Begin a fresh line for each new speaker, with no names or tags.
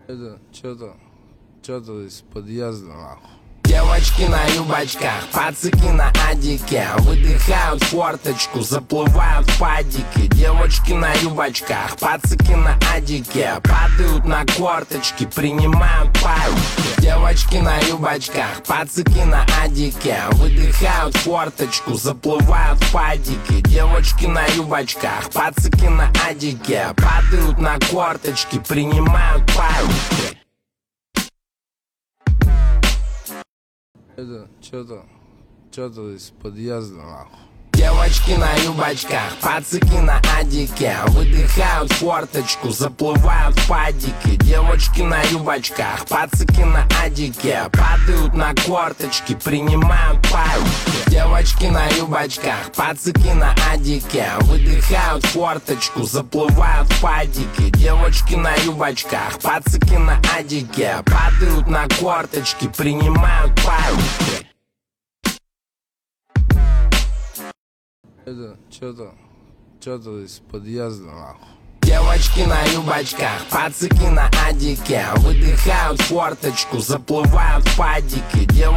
Это что-то из подъезда, нахуй.
Девочки на юбочках, пацики на адике, выдыхают форточку, заплывают в падике. Девочки на юбочках, пацики на адике, падают на корточки, принимают падики. Девочки на юбочках, пацики на адике, выдыхают форточку, заплывают в падике. Девочки на юбочках, пацики на адике, падают на корточки, принимают падики.
Это что-то из подъезда, нахуй.
Девочки на юбочках, пацики на адике, выдыхают форточку, заплывают в падике. Девочки на юбочках, пацики на адике, падают на корточки, принимают падики. Девочки на юбочках, пацики на адике, выдыхают форточку, заплывают в падике. Девочки на юбочках, пацики на адике, падают на корточки, принимают падики.
Это что-то из подъезда, нахуй.
Девочки на юбочках, пацики на адике, выдыхают форточку, заплывают в падике.